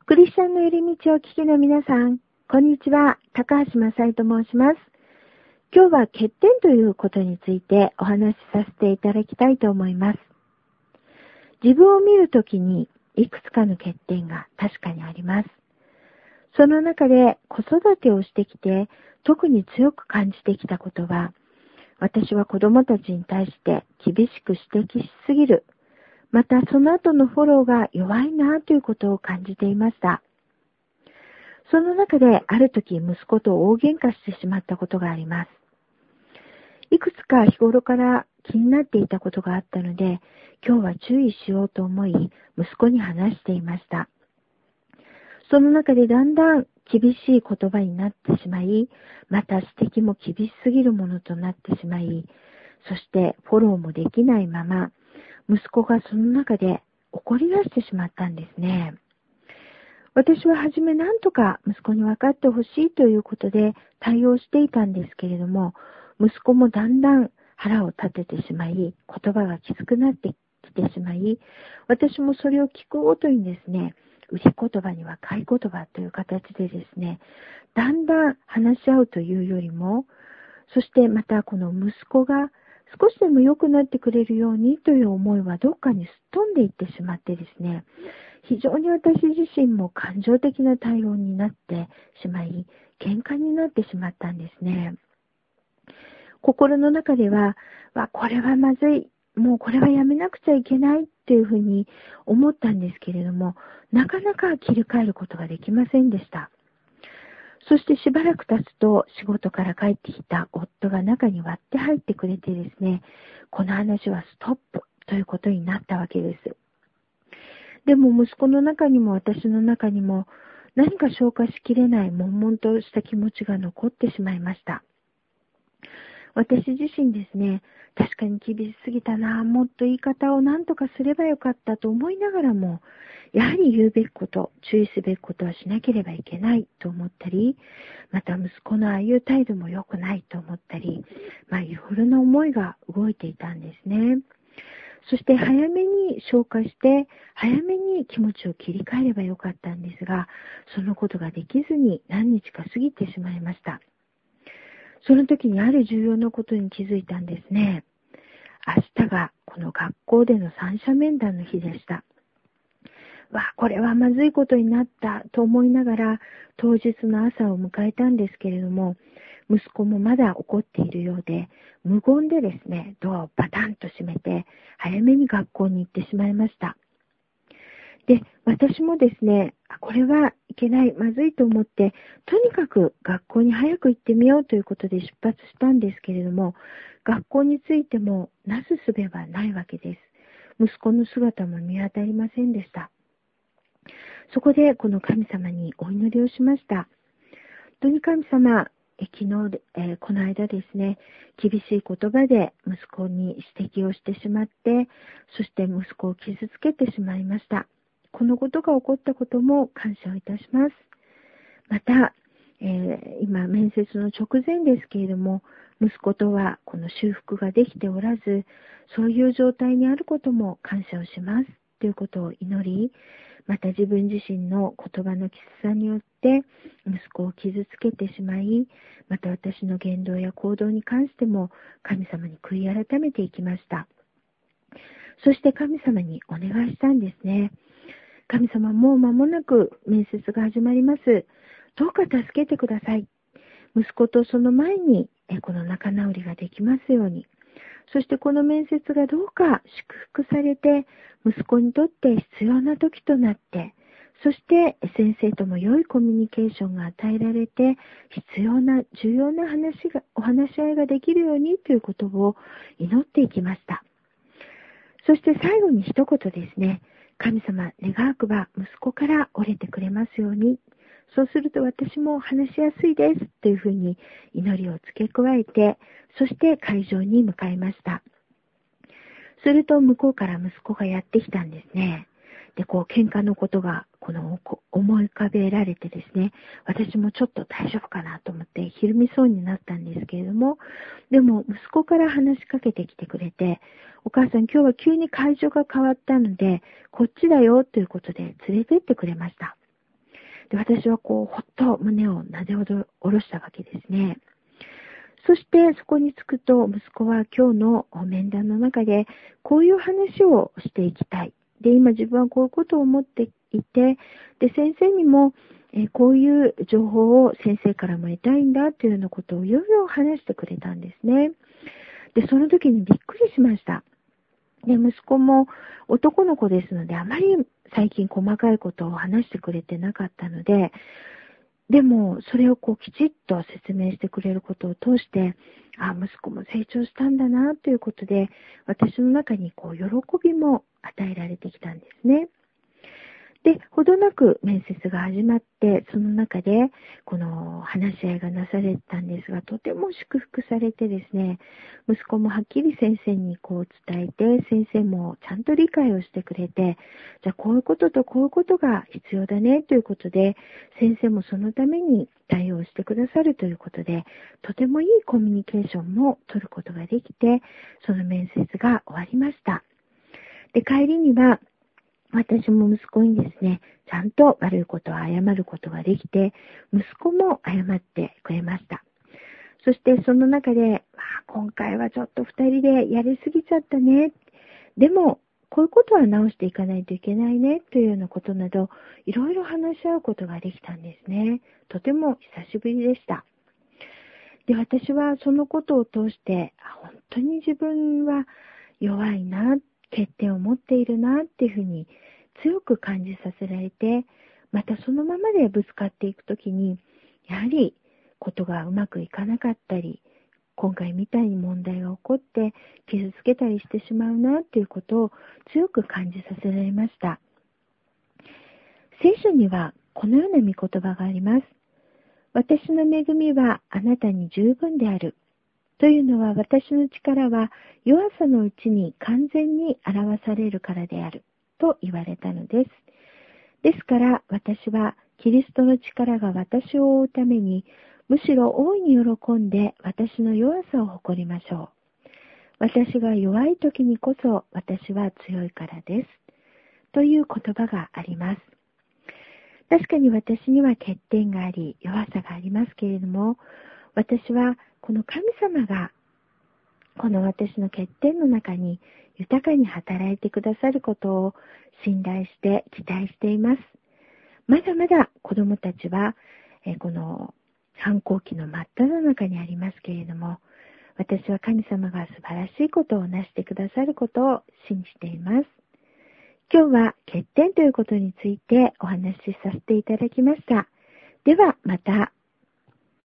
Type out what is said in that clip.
クリスチャンの寄り道を聞きの皆さん、こんにちは。高橋正恵と申します。今日は欠点ということについてお話しさせていただきたいと思います。自分を見るときにいくつかの欠点が確かにあります。その中で子育てをしてきて特に強く感じてきたことは、私は子供たちに対して厳しく指摘しすぎる。またその後のフォローが弱いなということを感じていました。その中である時息子と大喧嘩してしまったことがあります。いくつか日頃から気になっていたことがあったので、今日は注意しようと思い息子に話していました。その中でだんだん厳しい言葉になってしまい、また指摘も厳しすぎるものとなってしまい、そしてフォローもできないまま、息子がその中で怒り出してしまったんですね。私ははじめ何とか息子に分かってほしいということで対応していたんですけれども、息子もだんだん腹を立ててしまい、言葉がきつくなってきてしまい、私もそれを聞くごとにですね、売り言葉には買い言葉という形でですね、だんだん話し合うというよりも、そしてまたこの息子が少しでも良くなってくれるようにという思いはどっかにすっ飛んでいってしまってですね、非常に私自身も感情的な対応になってしまい、喧嘩になってしまったんですね。心の中では、これはまずい、もうこれはやめなくちゃいけないっていうふうに思ったんですけれども、なかなか切り替えることができませんでした。そしてしばらく経つと仕事から帰ってきた夫が中に割って入ってくれてですね、この話はストップということになったわけです。でも息子の中にも私の中にも何か消化しきれない悶々とした気持ちが残ってしまいました。私自身ですね、確かに厳しすぎたな、もっと言い方を何とかすればよかったと思いながらも、やはり言うべきこと、注意すべきことはしなければいけないと思ったり、また息子のああいう態度も良くないと思ったり、いろいろな思いが動いていたんですね。そして早めに消化して、早めに気持ちを切り替えればよかったんですが、そのことができずに何日か過ぎてしまいました。その時にある重要なことに気づいたんですね。明日がこの学校での三者面談の日でした。これはまずいことになったと思いながら当日の朝を迎えたんですけれども、息子もまだ怒っているようで、無言でですね、ドアをバタンと閉めて、早めに学校に行ってしまいました。で、私もですね、これはいけない、まずいと思って、とにかく学校に早く行ってみようということで出発したんですけれども、学校に着いてもなすすべはないわけです。息子の姿も見当たりませんでした。そこでこの神様にお祈りをしました。本当に神様、昨日、この間ですね、厳しい言葉で息子に指摘をしてしまって、そして息子を傷つけてしまいました。このことが起こったことも感謝をいたします。また、今面接の直前ですけれども、息子とはこの修復ができておらず、そういう状態にあることも感謝をしますということを祈り、また自分自身の言葉のきつさによって息子を傷つけてしまい、また私の言動や行動に関しても神様に悔い改めていきました。そして神様にお願いしたんですね。神様、もう間もなく面接が始まります。どうか助けてください。息子とその前にこの仲直りができますように。そしてこの面接がどうか祝福されて、息子にとって必要な時となって、そして先生とも良いコミュニケーションが与えられて、必要な重要なお話し合いができるようにということを祈っていきました。そして最後に一言ですね。神様、願わくば息子から折れてくれますように。そうすると私も話しやすいですというふうに祈りを付け加えて、そして会場に向かいました。すると向こうから息子がやってきたんですね。で、喧嘩のことが思い浮かべられてですね、私もちょっと大丈夫かなと思ってひるみそうになったんですけれども、でも息子から話しかけてきてくれて、お母さん今日は急に会場が変わったので、こっちだよということで連れてってくれました。 で、私はほっと胸をなで下ろしたわけですね。そしてそこに着くと、息子は今日の面談の中でこういう話をしていきたい。で、今自分はこういうことを思っていて、で、先生にもこういう情報を先生からも得たいんだというようなことをいろいろ話してくれたんですね。で、その時にびっくりしました。で、息子も男の子ですので、あまり最近細かいことを話してくれてなかったので、でも、それをきちっと説明してくれることを通して、息子も成長したんだな、ということで、私の中に喜びも与えられてきたんですね。で、ほどなく面接が始まって、その中で、この話し合いがなされたんですが、とても祝福されてですね、息子もはっきり先生に伝えて、先生もちゃんと理解をしてくれて、じゃあこういうこととこういうことが必要だね、ということで、先生もそのために対応してくださるということで、とてもいいコミュニケーションも取ることができて、その面接が終わりました。で、帰りには、私も息子にですね、ちゃんと悪いことを謝ることができて、息子も謝ってくれました。そしてその中で、今回はちょっと二人でやりすぎちゃったね。でも、こういうことは直していかないといけないね、というようなことなど、いろいろ話し合うことができたんですね。とても久しぶりでした。で、私はそのことを通して、本当に自分は弱いな、欠点を持っているなっていうふうに強く感じさせられて、またそのままでぶつかっていくときに、やはりことがうまくいかなかったり、今回みたいに問題が起こって傷つけたりしてしまうなっていうことを強く感じさせられました。聖書にはこのような御言葉があります。私の恵みはあなたに十分である。というのは私の力は弱さのうちに完全に表されるからであると言われたのです。ですから私はキリストの力が私を覆うためにむしろ大いに喜んで私の弱さを誇りましょう。私が弱い時にこそ私は強いからです。という言葉があります。確かに私には欠点があり弱さがありますけれども、私はこの神様がこの私の欠点の中に豊かに働いてくださることを信頼して期待しています。まだまだ子供たちはこの反抗期の真っ只中にありますけれども、私は神様が素晴らしいことをなしてくださることを信じています。今日は欠点ということについてお話しさせていただきました。ではまた